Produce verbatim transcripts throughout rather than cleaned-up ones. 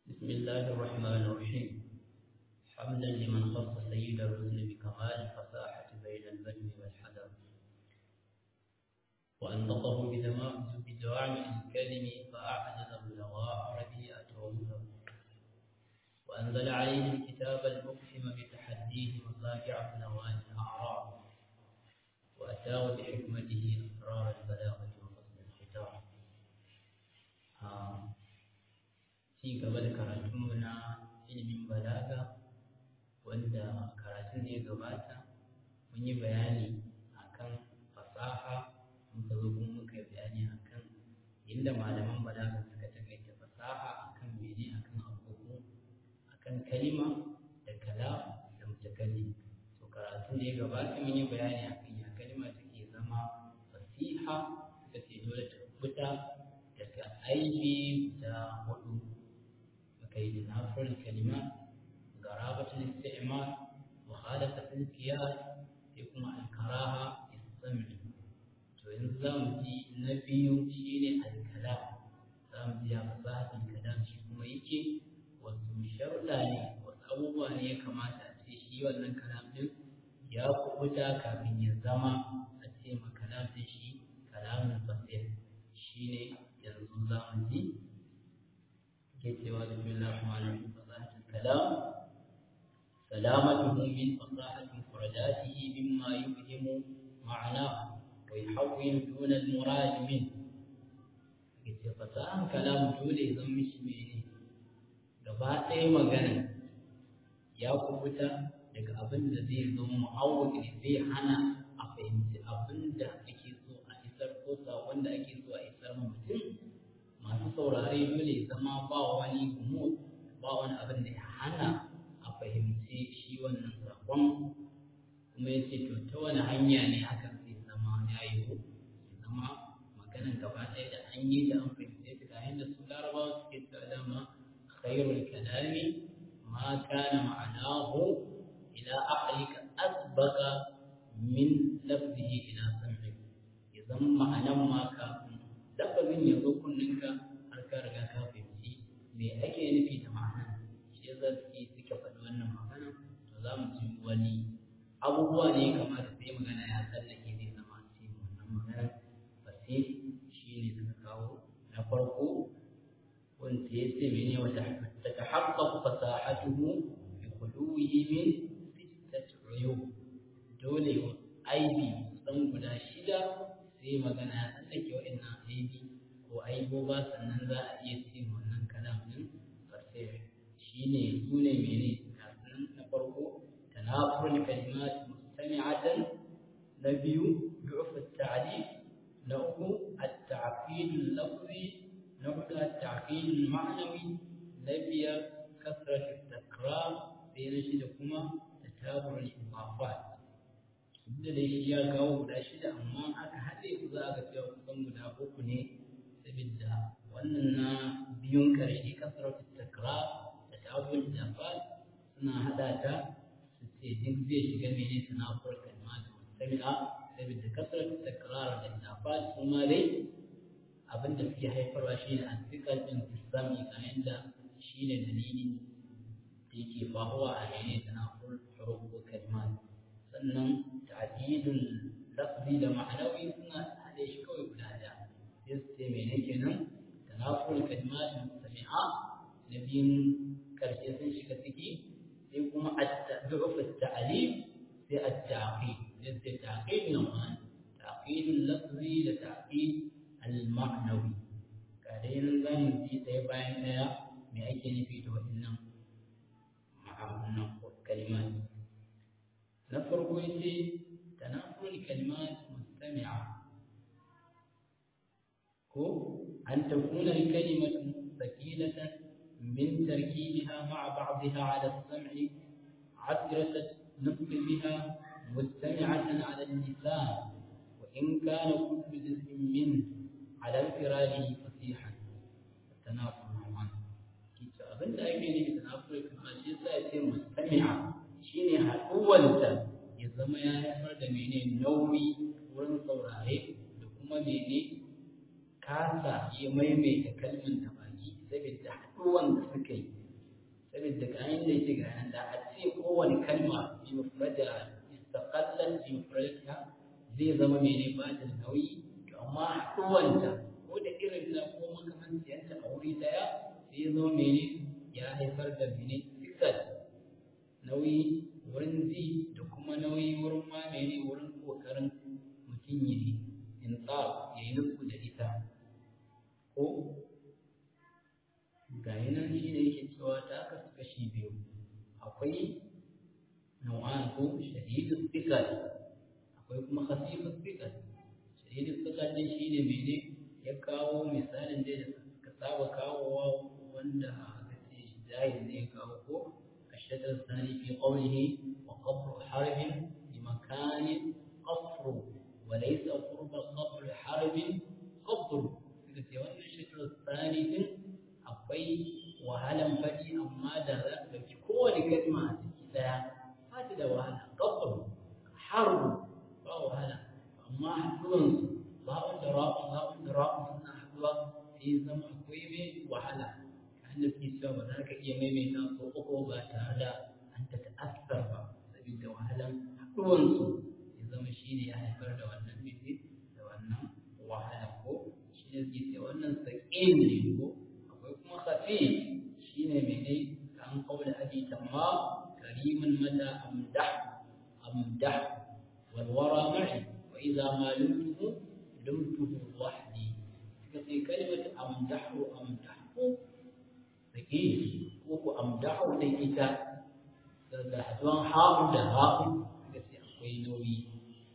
بسم الله الرحمن الرحيم. حمدا لمن خص سيد الرسل بكمال الفصاحة بين البدو والحذر، وأنطقه بدوام الكلم فأعجز بلغاء ربيعة ومثل، وأنزل عليه الكتاب المفهم بتحديه مصافع بلغات الأعراب، وأتاه بحكمته أسرار البلاغة وفصل الختام. ci gaba da karatunmu na ilimin balaga, wanda karatun da ya gabata mun yi bayani akan fasaha, muka zo kuma muka yi bayani akan inda malaman balaga suka takaita fasaha akan mene, akan abubuwa, akan kalima da kalam da mutakallim. To karatun da ya gabata mun yi bayani akan ya kalima take zama fasiha, suka ce dole ta fita daga aibi guda hudu: كيد نافر الكلمات، غرابة الاستعمال، مخالفة القياس، يكون الكراهة السمع. وإنزام دي نبي شيء الكلام، زام دي فصاحة الكلام شيء كما يجي والمشر لاني والأبوة هي كما تأتي شيء ولا الكلام ده يا كوتا كابين الزما أتي ما كلام شيء كلام الفصيح شيء ينزام دي كتاب بسم الله الرحمن الرحيم. فصاحة الكلام سلامته من فصاحة مفرداته مما يفهم معناه ويحول دون المراد منه. كتاب فصاحة الكلام دولي زمش ميني gaba ɗaya magana ya kubuta daga abin da zai zo mu'awwaki ne, zai hana a fahimci abin da ake so a isar ko sakon da ake so a isar ma mutum. Masu saurare dole zama ba wani gumu, ba wani abin da ya hana a fahimci shi wannan sakon. Kuma ya ce to ta wani hanya ne hakan zai zama ya yi zama maganan gaba ɗaya da an yi da an fahimce ta ga yadda su larabawa suke ta dama khairul kalami ma kana ma'anahu ila aqlika asbaqa min lafzihi ila sam'i. ya zama ma'anan ma kafin lafazin ya zo kunninka har ka riga ka fahimci me ake nufi da ma'ana. shi yasa suke suke faɗi wannan magana. To za mu ji wani abubuwa ne kamata sai magana ya tsallake zai zama sai wannan magana ba sai shi ne suka kawo na farko wanda ya ce mene wata ta tahaqqaqu fasahatuhu bi khuluwihi min sittati uyub. dole aibi san guda shida sai magana ya tsallake wa'annan aibi ko aiboba, sannan za a iya cin wannan kalam din fasih. shine sune mene kasan na farko tanafurul kalimat mustami'atan, na biyu du'f at-ta'lif, na uku at-ta'qid al-lafzi, na hudu at-ta'qid al-ma'nawi, na biyar kasrat at-takrar, sai na shida kuma tatabur al-idafat. da dai shi ya kawo guda shida, amma aka haɗe su za a ga cewa kusan guda uku ne, saboda wannan na biyun ƙarshe kasaratu takrar da ta'awul idafat suna haɗa ta su ce duk zai shiga mene tanafur kalma da mustami'a, saboda kasaratu takrar da idafat kuma dai abin da suke haifarwa shi ne antikal ɗin sistami, a yanda shi ne dalilin da yake faruwa a mene tanafur huruf ko kalma. sannan ta'didul lafzi da ma'anawi suna hade shi kawai guda daya. sai mene kenan tanaful kalimat mustami'a, na biyun karshe sun shiga ciki, sai kuma at-ta'duf at-ta'lif, sai at-ta'qid. sai ta'qid nau'an: ta'qidul lafzi da ta'qid al-ma'nawi. kada yin zamu ji ɗaya bayan ɗaya me ake nufi da waɗannan ma'anan kalimat. na farko yace tanafur kalimat mustami'a, ko an takuna kalimatu thaqilatan min tarkibiha ma'a ba'dha 'ala as-sam'i 'asratan nutq biha mustami'atan 'ala al-lisan, wa in kana kullu juz'in min 'ala infiradihi fasihan. tanafur ma'an kici abinda ake nufi tanafur kalimat shi yasa yace mustami'a, shine haɗuwanta ya zama ya haifar da mene nauyi wurin saurare da kuma mene kasa ya maimaita kalmar da baki saboda haɗuwan da suka yi saboda kayan da yake ga nan da a ce kowane kalma bi mufrada istaqallan bi mufradiha zai zama mene ba da nauyi to amma haɗuwanta ko da irin ta ko makamanciyanta a wuri daya sai ya zama mene ya haifar da mene sikal nauyi wurin ji da kuma nauyi wurin ma mene wurin kokarin mutum ya yi insa ya yi nufu da ita ko ga yanan shi da yake cewa ta kasu kashi biyu akwai nau'an ko shadidus thiqal akwai kuma khafifus thiqal shadidus thiqal din shi ne mene ya kawo misalin da suka saba kawowa wanda aka ce shi jahil ne ya kawo ko الشطر الثاني في قوله وقبر حرب بمكان قصر وليس قرب قبر حرب قبر wannan الشطر الثاني din akwai wahalan faɗi amma da za ka ɗauki kowane kalma a ciki ɗaya ba ta da wahala qasr harb ba wahala amma haɗuwansu ba'un da ra'un ba'un da ra'un suna haɗuwa sai zama akwai mai wahala da suke cewa ba za ka iya maimaita ko uku ba tare da an ta ta'assar ba saboda wahalan haɗuwansu ya zama shi ne ya haifar da wannan mene da wannan wahala ko shi ne suke cewa wannan saƙin ne ko akwai kuma khafi shi ne mene ka an kaula abi tamma kariman mata amdah amdah wal wara ma'i wa idza ma lumtuhu lumtuhu wahdi suka ce kalimatu amdahu amdahu sake ko ku amdahu da ita da haduwan ha'u da ha'u da sai akwai nauyi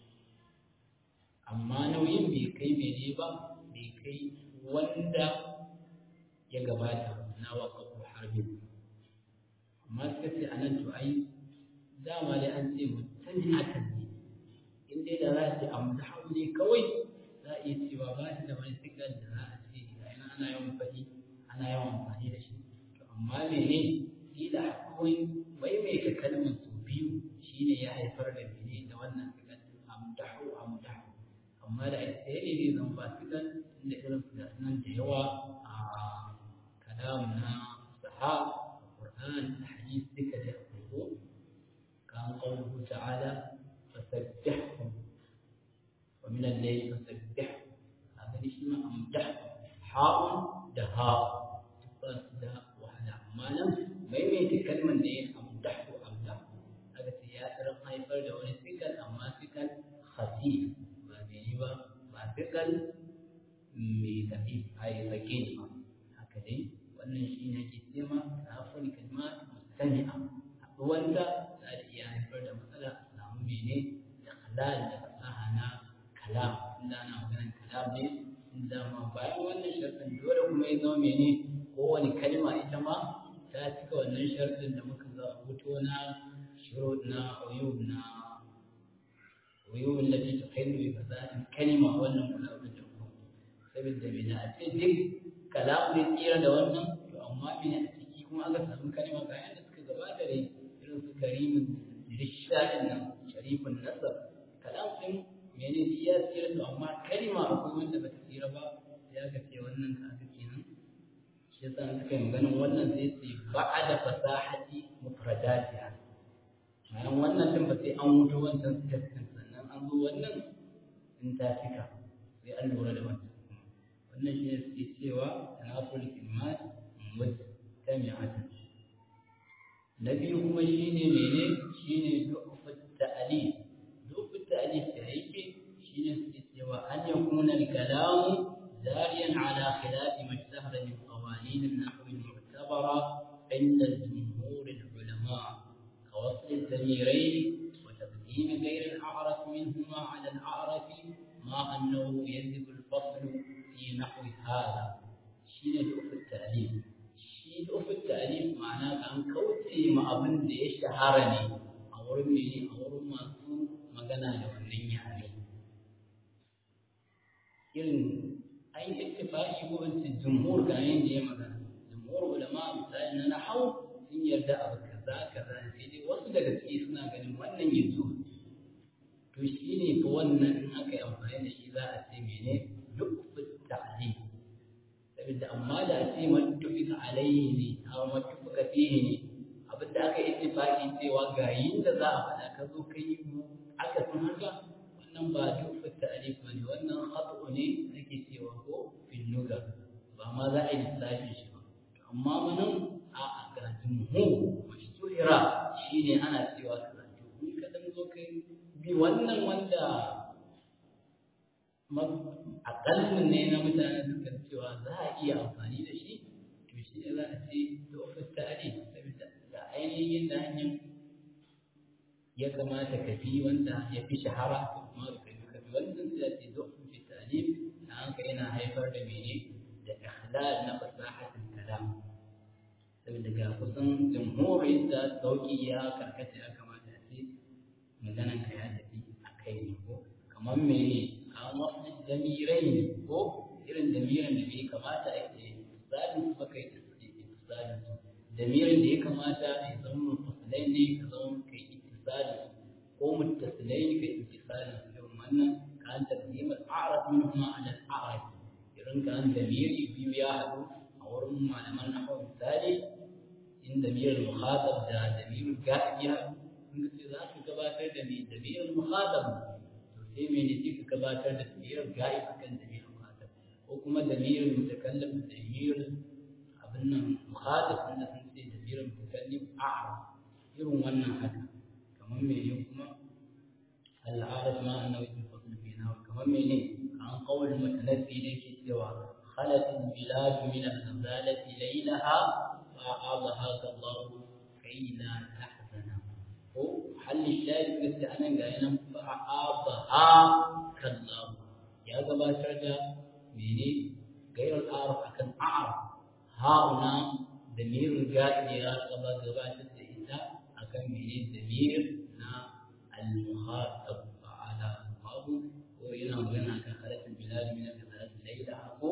amma nauyin bai kai mene ba bai kai wanda ya gabata na waqafu harbi amma suka ce anan to ai dama dai an ce mutani'atan ne in dai da za a ce amdahu ne kawai za a iya cewa ba shi da wani sigar da za a ce ana yawan faɗi ana yawan amfani da shi amma mene kila akwai maimaita kalmar su biyu shine ya haifar da mene da wannan sigan amdahu amdahu amma da ita ne zai zama ba sigan inda irin su da nan da yawa a kalam na saha Qur'an da hadisi duka da akwai ko kan qawluhu ta'ala fasabbihu wa min al-layli fasabbihu haka ne shi ma amdahu ha'un da ha'u da amma nan maimaita kalmar da ya amdahu amdahu aka ce ya tsirin haifar da wani sikal amma sikal khafif ba mai ba ba sikal mai tafi a yi sake ne ba haka dai wannan shi ne ake cema rafin kalmat mustami'a haɗuwanta za ta iya haifar da matsala a samu mene da halal da fasaha na kalam inda ana maganar kalam ne inda ma bayan wannan sharɗin dole kuma ya zama mene kowane kalma ita ma ta cika wannan sharɗin da muka zaɓuto na shurut na uyub na uyub allati tuhillu bi fasahatin kalima wannan kula da kuma saboda me da a ce duk kalam ne tsira da wannan to amma me a ciki kuma aka samu kalima ga yanda suka gabata da irin su karimin rishadin nan sharifun nasab kalam din mene ya tsira to amma kalima akwai wanda ba ta tsira ba sai aka ce wannan ka aka kenan yasa an suka yi maganin wannan sai ce ba'a da fasahati mufradatiha bayan wannan din ba sai an wuce wancan step din sannan an zo wannan in ta cika sai an lura da wannan wannan shi ne suke cewa tanaful kalimat mustami'atan na biyu kuma shine mene shine du'ufut ta'alif du'ufut ta'alif da yake shine suke cewa an yakuna al-kalamu داريا على خلاف ما اشتهر من قوانين النحو المعتبرة عند جمهور العلماء كوصل الضميرين وتقديم غير الأعرف منهما على الأعرف مع أنه يجب الفصل في نحو هذا شين دؤف التأليف شين دؤف التأليف معناه أن كوتي ما أبن ليش شهرني أو رمي أو رمى مغنى لونين يعني ai ittifaqi ko in jumhur ga yin da ya magana jumhur ulama misali na nahwu sun yarda abu kaza kaza sai dai wasu daga ciki suna ganin wannan yanzu to shine fa wannan in aka yi amfani da shi za a ce mene duk ta'lil saboda amma da a ce mattufika alaihi ne aw mattufika fihi ne abinda aka yi ittifaqi cewa ga yin da za a faɗa ka zo kai aka san haka wannan ba dufat ta'rif bane wannan khatu ne ake cewa ko fil lugha ba ma za a yi lissafi shi ba amma manan a ga jumhur mashhura shine ana cewa kaza to in ka dan zo kai bi wannan wanda aƙallin ne na mutane suka cewa za a iya amfani da shi to shi ne za a ce dufat ta'rif saboda da ainihin da hanyar ya kamata ka bi wanda ya fi shahara kuma ka bi ka bi wannan sai ce dufat ta'rif da hanka yana haifar da mene da ikhlal na fasahatul kalam saboda ga kusan jamhurin da sauki ya karkata ya kamata a ce maganan ka ya tafi a kai ne ko kamar mene kamar wasu damirai ne ko irin damiran da bai kamata a ce tsarin su baka yi tsarin su damirin da ya kamata ya zama mutasilai ne ka zama kai ittisalin ko mutasilai ne kai ittisalin su irin wannan ka an taqdimul a'rab minhuma ala al-a'rab irin ka an damiri biyu ya haɗu a wurin malaman nahwu misali in damirul mukhatab da damirul ga'ib ya haɗu kun ce za ka gabatar da ni damirul mukhatab sai mene sai ka gabatar da damirul ga'ib akan damirul mukhatab ko kuma damirul mutakallim da damirul abin nan mukhatab wanda sun ce damirul mutakallim a'rab irin wannan haka kamar mene kuma al'adat ma annahu yafصل fina kamar mene kan qawl mutanabbi da yake cewa khalat al-bilad min al-ghazalati laylaha fa adaha Allah kay la tahzana ko halli shayid gaske anan ga yana fa adaha kallah ya gabatar da mene gairar arab akan a'rab hauna damirul ga'ib ya gabatar da ita akan mene damir na al-mukhatab ala babu ko yana magana kan halatul bilad min al-ghazal layla ko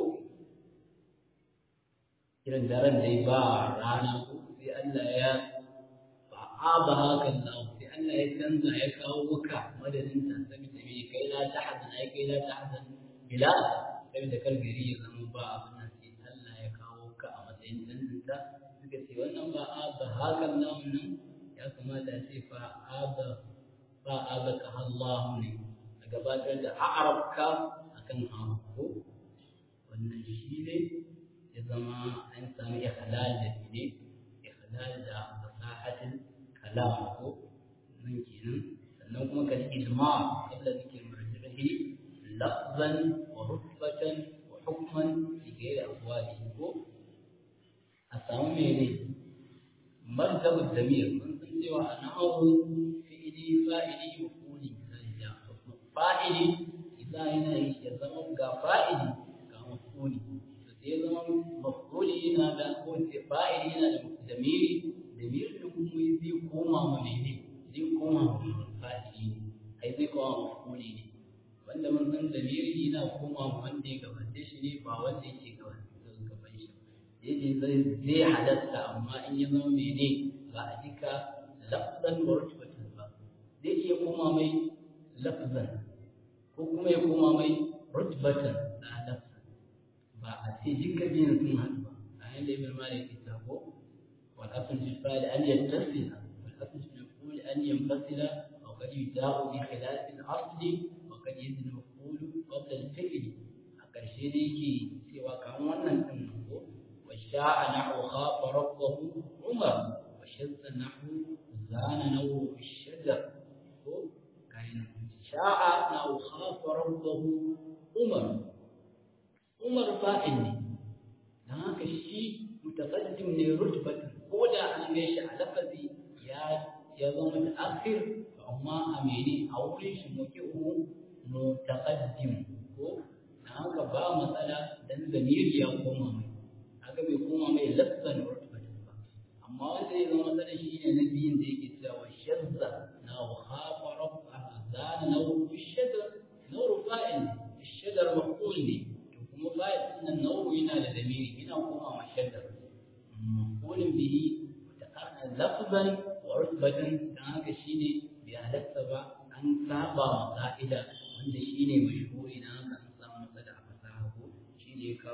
irin daren dai ba rana ko sai Allah ya fa'aba hakan Allah sai Allah ya canza ya kawo maka madadin ta saboda me kai la tahzan ai kai la tahzan bilad saboda kar gari ya zama ba abin nan sai Allah ya kawo ka a matsayin canjinta suka ce wannan ba aba hakan Allah nan ya kamata a ce fa aba fa abaka Allah ne a gabatar da a'rabka akan hawo wannan shi ne ya zama an samu ikhlal da ne ikhlal da fasahatul kalam ko nan kenan sannan kuma kal idma qabla dhikr marjihi lafzan wa rutbatan wa hukman fi ghairi abwabi ko a samu mene martabu damir mun san cewa anahu fi'li fa'ili maf'uli da fa'ili idan yana ya zama ga fa'ili ga maf'uli to sai zama maf'uli yana da ko sai fa'ili yana da damiri damir din kuma zai koma ma mene zai koma ma fa'ili ai zai koma maf'uli ne wanda mun san damiri yana koma ma wanda ya gabace shi ne ba wanda yake gaban gaban shi yaje zai zai halatta amma in ya zama mene ba a jika lafzan wa rutbatan ba zai iya koma mai lafzan ko kuma ya koma mai rutbatan da lafzan ba a ce jika biyan sun haɗu ba a yanda ibn malik ya sako wal asl fi fa'il an yattasila wal asl fi maf'ul an yanfasila wa qad yuda'u bi khilaf al asli wa qad yazid maf'ul qabla al fi'l a ƙarshe da yake cewa kamar wannan din ko wa sha'a nahu khafa rabbahu umar wa shadda nahu zana nahu shajar ko kayan sha'a nahu khafa rabbahu umar umar fa'il ne dan haka shi mutaqaddim ne rutbatan ko da an ga shi a lafazi ya ya zama mutaakhir amma a mene a wurin shi muqi'u mutaqaddim ko dan haka ba matsala dan zamiri ya koma mai haka bai koma mai lafzan rutbatan ba amma wanda ya zama matsala shine na biyin da yake cewa shadda na khafa rabbaha zana nawu shadda nawu fa'il shadda maf'ul ne kuma fa'il din nawu yana da damiri yana koma ma shadda maf'ulun bihi lafzan wa rutbatan dan haka shine bai halatta ba an saba ma ka'ida wanda shine mashhuri dan haka an samu matsala a fasaha ko shine ya kawo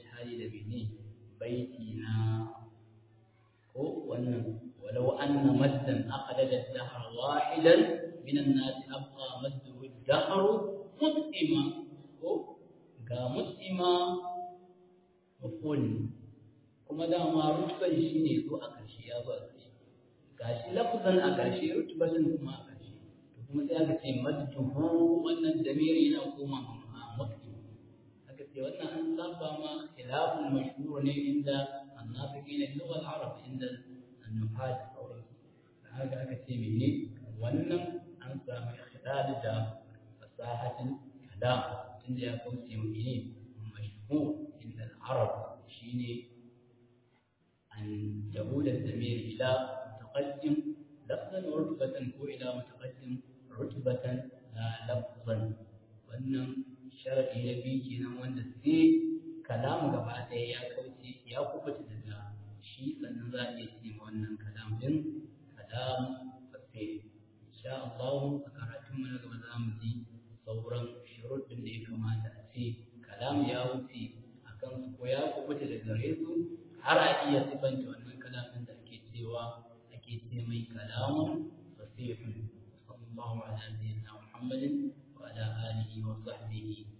istishhadi da bene baiti na ko wannan walau anna maddan aqlada ad-dahr wahidan min an-nas abqa madduhu ad-dahr mutima ko ga mutima maful kuma dama rutban shine zo a ƙarshe ya zo a ƙarshe gashi lafzan a ƙarshe rutbatin kuma a ƙarshe to kuma sai aka ce madduhu wannan damiri yana koma mutima aka ce wannan an saba ma khilafun mashhur ne inda annafiqin lugha al-arab inda an-nuhat sauran haka aka ce mene wannan an samu ikhdad da fasahatin kalam inda ya kauce mu ne mashhur inda al-arab shine أن يعود الضمير إلى متقدم لفظا ورتبة وإلى متقدم رتبة لا لفظا وأن شرط يبي كنا وأن سي كلام قبعة يا كوتي يا كوبة دجا شيء سنزا يسمى وأن كلام دين كلام فسيح إن شاء الله أكرتم من قبل دي صورا شروط دي كما تأتي كلام يا وتي أكن ويا كوبة دجا ريسو har a iya sifanta wannan kalamin da ake cewa ake ce mai kalamun fasihun sallallahu ala sayyidina muhammadin wa ala alihi wa sahbihi